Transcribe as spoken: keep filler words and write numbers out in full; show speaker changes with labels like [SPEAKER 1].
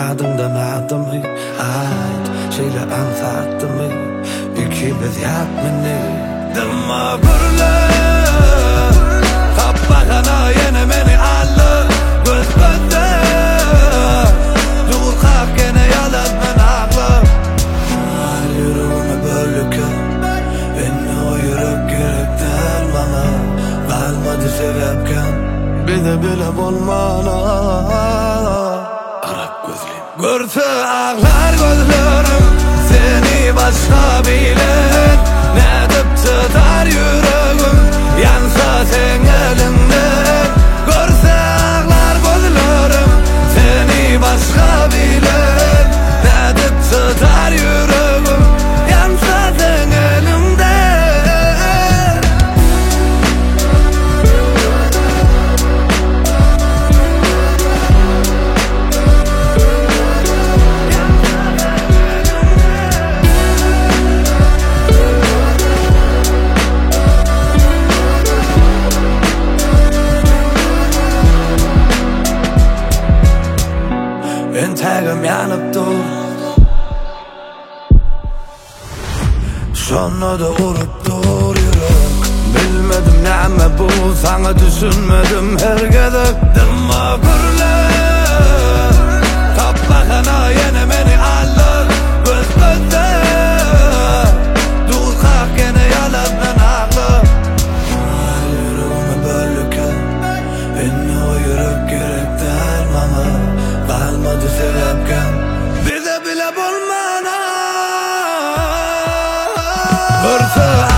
[SPEAKER 1] adımdan adımı ait şeyler anlattı mı? İkimiz yapmını Dımma gurlu Kappakana yine beni allı Göz gözde Dur kalk gene yalat ben ağlı Al yüreğime bölüken Beni o yürek gerek dermana Kalmadı sebepken Bir de bile bulmana Arap gözlüyüm Gürtü ağlar gözlerim Seni başka bilen Ne dip tutar yüreğim Yansa sen elinden Gürtü ağlar gözlerim Seni başka bilen Ne dip tutar yüreğim Yansa sen elimden Entağım yanıp dur Sonra da vurup dur yürek Bilmedim neme bu sana düşünmedim her gedek Dımma gurlu Kappakana yine beni alır Göz gözde Dur kalk gene yalat ben ağlı Al yüreğime bölüken Beni o yürek gerek dermana Kalmadı sebepken Bir de bile bulmana Hırsı